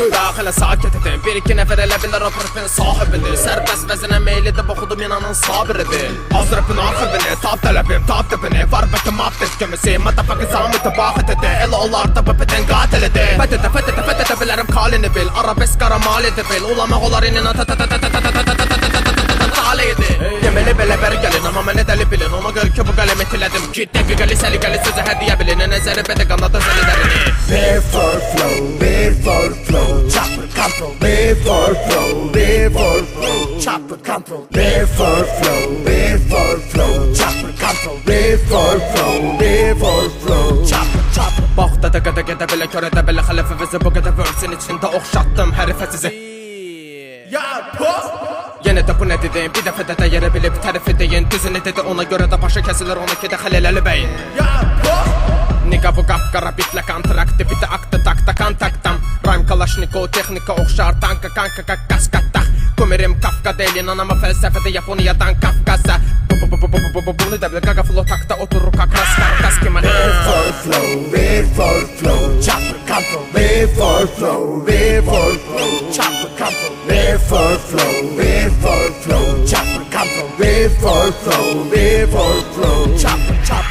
Daxilə sakit edin, bir iki nəfər elə bilər o profin sahibidir. Sərbəst vəzinə meylidir, oxudum inanın sabiridir. Az rapın arxivini, tab tələbim, tab tipini. Var bəki maddiz kimisi, matafakı zamiti baxit edir. Elə onlar da bəbidin qatilidir. Fətədə bilərim kalini bil, arabesk aramalidir bil. Ulamaq olar inina taliydi. Deməli belə bəri gəlin, amma mənə dəli bilin. Ona görə ki bu qələm etilədim ki, dəqiqəli səliqəli sözə hədiyə bilin. Nəzəri bədə qanada zəlilərini. Live for flow, live for flow. Chopper control, live for flow, live for flow. Chopper control, live for flow, live for flow. Chopper control, live for flow, live for flow. Chopper, chopper. Baxda da qədə belə körədə belə xələfəvizi bu qədər versin içində oxşatdım hərifə sizi. Yenə də bu nə dedim, bir dəfə də dəyərə bilib tərif edeyin. Düzünü dedi, ona görə də başa kəsilir, ona ki də xələləli bəyin. Niqa bu qapqara bitlə kontrakti, bir də aktı takta kontaktam. Rhyme kalaşniko, texnika oxşar tanka kanka kaskatda. Kumirim Kafka deyilin, anama fəlsəfədə Yaponiyadan Kafkasa. Bunu da bilə qaqa flow takta oturur kakras karkas kimi. Live for flow, live for flow. Chopper control, live for flow, live for flow. Chopper control, live for flow, live for flow. Chopper control, live for flow, live for flow. Chopper, chopper.